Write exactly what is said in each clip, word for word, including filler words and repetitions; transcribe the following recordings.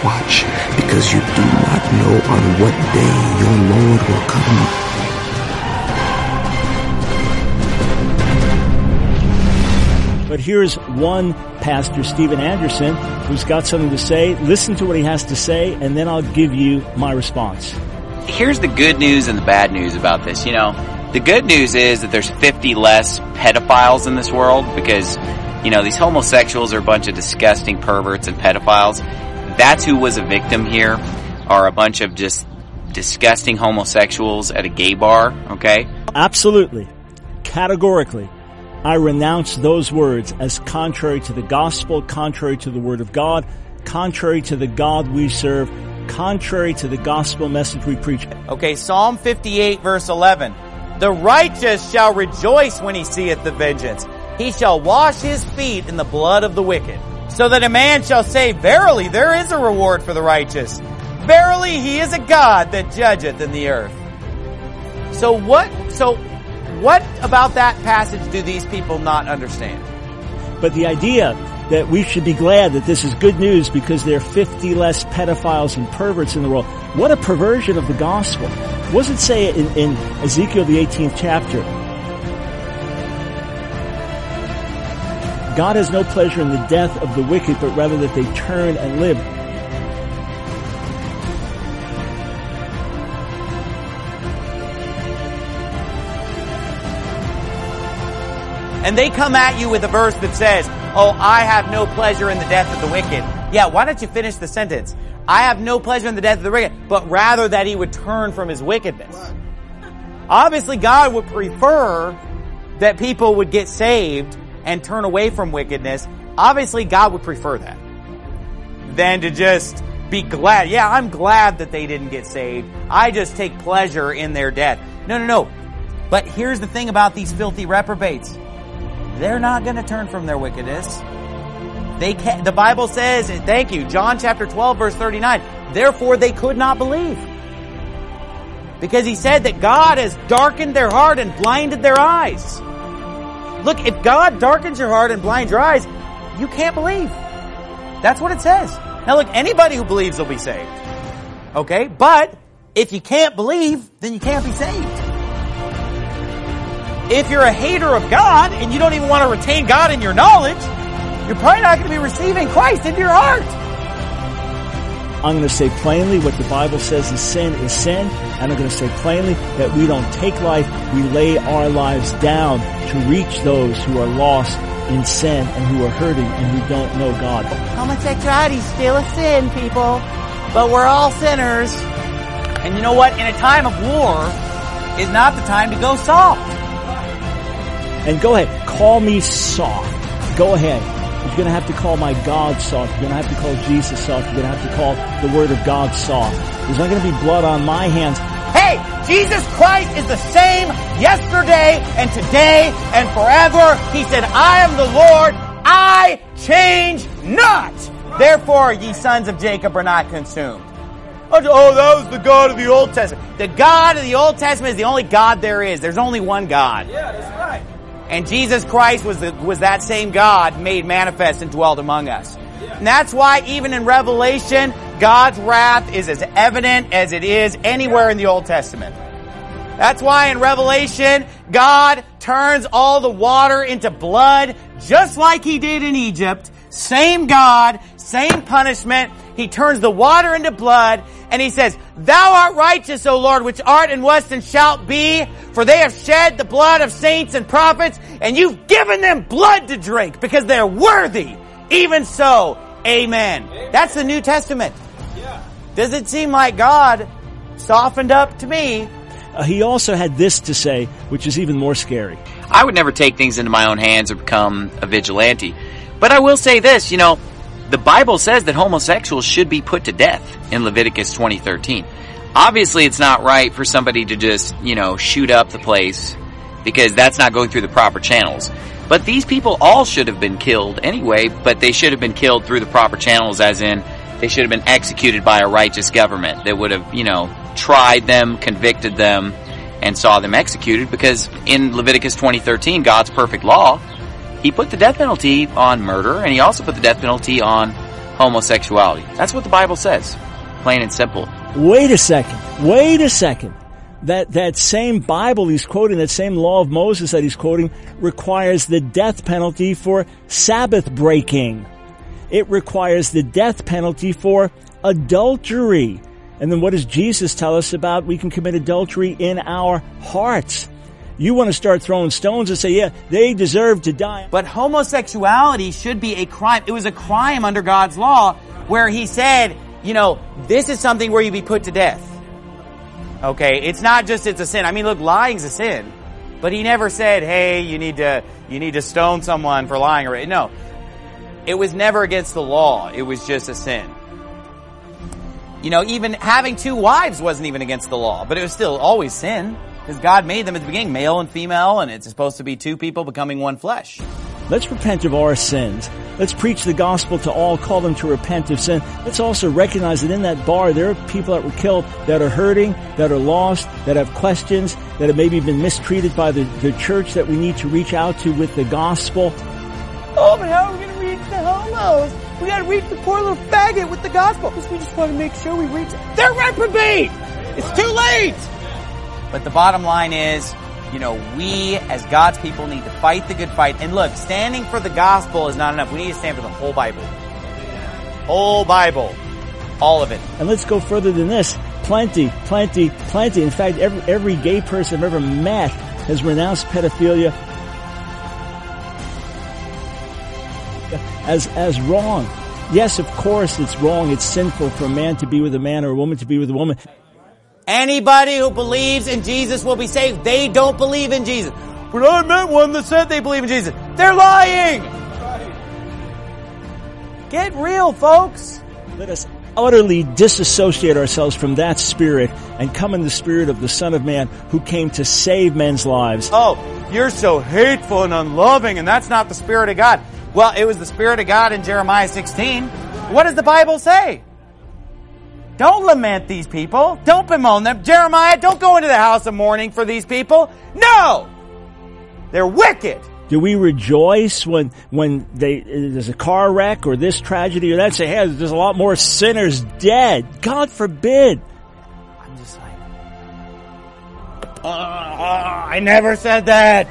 watch, because you do not know on what day your Lord will come. But here's one pastor, Steven Anderson, who's got something to say. Listen to what he has to say, and then I'll give you my response. Here's the good news and the bad news about this. You know, the good news is that there's fifty less pedophiles in this world because, you know, these homosexuals are a bunch of disgusting perverts and pedophiles. That's who was a victim here, are a bunch of just disgusting homosexuals at a gay bar, okay? Absolutely. Categorically. I renounce those words as contrary to the gospel, contrary to the word of God, contrary to the God we serve, contrary to the gospel message we preach. Okay, Psalm fifty-eight verse eleven. The righteous shall rejoice when he seeth the vengeance. He shall wash his feet in the blood of the wicked. So that a man shall say, verily, there is a reward for the righteous. Verily, he is a God that judgeth in the earth. So what, so what about that passage do these people not understand? But the idea that we should be glad that this is good news because there are fifty less pedophiles and perverts in the world. What a perversion of the gospel. What does it say in, in Ezekiel, the eighteenth chapter? God has no pleasure in the death of the wicked, but rather that they turn and live. And they come at you with a verse that says, oh, I have no pleasure in the death of the wicked. Yeah, why don't you finish the sentence? I have no pleasure in the death of the wicked, but rather that he would turn from his wickedness. Obviously, God would prefer that people would get saved and turn away from wickedness. Obviously, God would prefer that than to just be glad. Yeah, I'm glad that they didn't get saved. I just take pleasure in their death. No, no, no. But here's the thing about these filthy reprobates. They're not going to turn from their wickedness. They can, the Bible says, thank you, John chapter twelve verse thirty-nine, therefore they could not believe. Because he said that God has darkened their heart and blinded their eyes. Look, if God darkens your heart and blinds your eyes, you can't believe. That's what it says. Now look, anybody who believes will be saved. Okay? But if you can't believe, then you can't be saved. If you're a hater of God and you don't even want to retain God in your knowledge, you're probably not going to be receiving Christ into your heart. I'm going to say plainly what the Bible says is sin is sin. And I'm going to say plainly that we don't take life, we lay our lives down to reach those who are lost in sin and who are hurting and who don't know God. Homosexuality is still a sin, people. But we're all sinners. And you know what? In a time of war is not the time to go soft. And go ahead, call me soft. Go ahead. You're going to have to call my God soft. You're going to have to call Jesus soft. You're going to have to call the Word of God soft. There's not going to be blood on my hands. Hey, Jesus Christ is the same yesterday and today and forever. He said, I am the Lord. I change not. Therefore, ye sons of Jacob are not consumed. Oh, that was the God of the Old Testament. The God of the Old Testament is the only God there is. There's only one God. Yeah, that's right. And Jesus Christ was the, was that same God made manifest and dwelt among us. And that's why even in Revelation, God's wrath is as evident as it is anywhere in the Old Testament. That's why in Revelation, God turns all the water into blood, just like He did in Egypt. Same God, same punishment. He turns the water into blood, and He says, Thou art righteous, O Lord, which art and wast and shalt be, for they have shed the blood of saints and prophets, and you've given them blood to drink, because they're worthy. Even so, amen. Amen. That's the New Testament. Yeah. Does it seem like God softened up to me? Uh, he also had this to say, which is even more scary. I would never take things into my own hands or become a vigilante. But I will say this, you know, the Bible says that homosexuals should be put to death in Leviticus twenty thirteen. Obviously, it's not right for somebody to just, you know, shoot up the place because that's not going through the proper channels. But these people all should have been killed anyway, but they should have been killed through the proper channels, as in they should have been executed by a righteous government that would have, you know, tried them, convicted them, and saw them executed, because in Leviticus twenty thirteen, God's perfect law, He put the death penalty on murder, and He also put the death penalty on homosexuality. That's what the Bible says. Plain and simple. Wait a second. Wait a second. That, that same Bible he's quoting, that same law of Moses that he's quoting, requires the death penalty for Sabbath breaking. It requires the death penalty for adultery. And then what does Jesus tell us about? We can commit adultery in our hearts. You want to start throwing stones and say, yeah, they deserve to die. But homosexuality should be a crime. It was a crime under God's law where he said, you know, this is something where you be put to death. Okay, it's not just it's a sin. I mean, look, lying's a sin. But he never said, hey, you need to you need to stone someone for lying. Or no. It was never against the law. It was just a sin. You know, even having two wives wasn't even against the law, but it was still always sin. Because God made them at the beginning, male and female, and it's supposed to be two people becoming one flesh. Let's repent of our sins. Let's preach the gospel to all, call them to repent of sin. Let's also recognize that in that bar there are people that were killed that are hurting, that are lost, that have questions, that have maybe been mistreated by the, the church that we need to reach out to with the gospel. Oh, but how are we going to reach the homos? We got to reach the poor little faggot with the gospel. Because we just want to make sure we reach it. They're reprobate! It's too late! But the bottom line is, you know, we as God's people need to fight the good fight. And look, standing for the gospel is not enough. We need to stand for the whole Bible. Whole Bible. All of it. And let's go further than this. Plenty, plenty, plenty. In fact, every, every gay person I've ever met has renounced pedophilia as, as wrong. Yes, of course it's wrong. It's sinful for a man to be with a man or a woman to be with a woman. Anybody who believes in Jesus will be saved. They don't believe in Jesus. But I met one that said they believe in Jesus. They're lying! Get real, folks! Let us utterly disassociate ourselves from that spirit and come in the spirit of the Son of Man who came to save men's lives. Oh, you're so hateful and unloving, and that's not the Spirit of God. Well, it was the Spirit of God in Jeremiah sixteen. What does the Bible say? Don't lament these people. Don't bemoan them. Jeremiah, don't go into the house of mourning for these people. No! They're wicked. Do we rejoice when when they, there's a car wreck or this tragedy or that? Say, hey, there's a lot more sinners dead. God forbid. I'm just like, uh, uh, I never said that.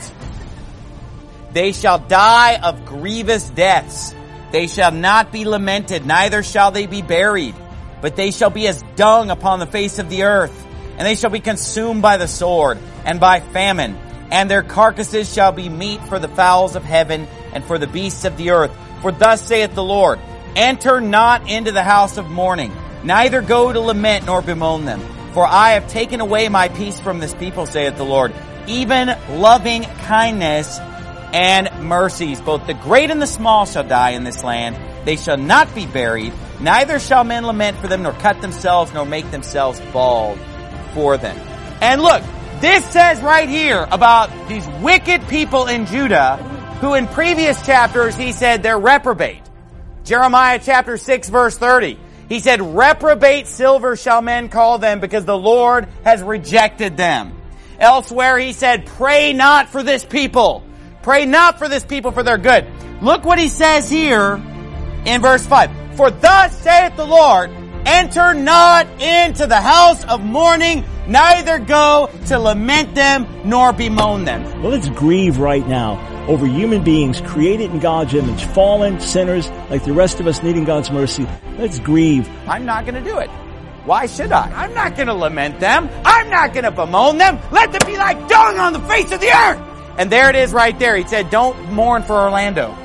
They shall die of grievous deaths. They shall not be lamented, neither shall they be buried. But they shall be as dung upon the face of the earth, and they shall be consumed by the sword and by famine, and their carcasses shall be meat for the fowls of heaven and for the beasts of the earth. For thus saith the Lord, enter not into the house of mourning, neither go to lament nor bemoan them. For I have taken away my peace from this people, saith the Lord, even loving kindness and mercies. Both the great and the small shall die in this land. They shall not be buried, neither shall men lament for them, nor cut themselves, nor make themselves bald for them. And look, this says right here about these wicked people in Judah, who in previous chapters he said they're reprobate. Jeremiah chapter six verse thirty. He said, reprobate silver shall men call them, because the Lord has rejected them. Elsewhere he said, pray not for this people. Pray not for this people for their good. Look what he says here in verse five. For thus saith the Lord, enter not into the house of mourning, neither go to lament them, nor bemoan them. Well, let's grieve right now over human beings created in God's image, fallen sinners like the rest of us needing God's mercy. Let's grieve. I'm not going to do it. Why should I? I'm not going to lament them. I'm not going to bemoan them. Let them be like dung on the face of the earth. And there it is right there. He said, don't mourn for Orlando.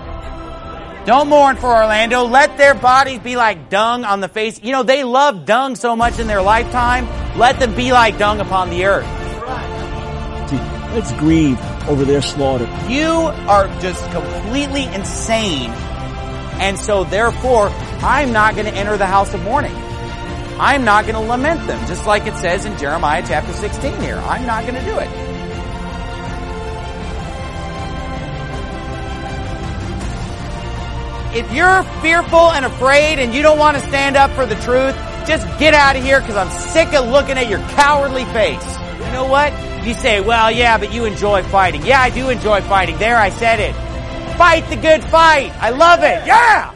Don't mourn for Orlando. Let their bodies be like dung on the face. You know, they love dung so much in their lifetime. Let them be like dung upon the earth. See, let's grieve over their slaughter. You are just completely insane. And so therefore, I'm not going to enter the house of mourning. I'm not going to lament them. Just like it says in Jeremiah chapter sixteen here. I'm not going to do it. If you're fearful and afraid and you don't want to stand up for the truth, just get out of here, because I'm sick of looking at your cowardly face. You know what? You say, well, yeah, but you enjoy fighting. Yeah, I do enjoy fighting. There, I said it. Fight the good fight. I love it. Yeah!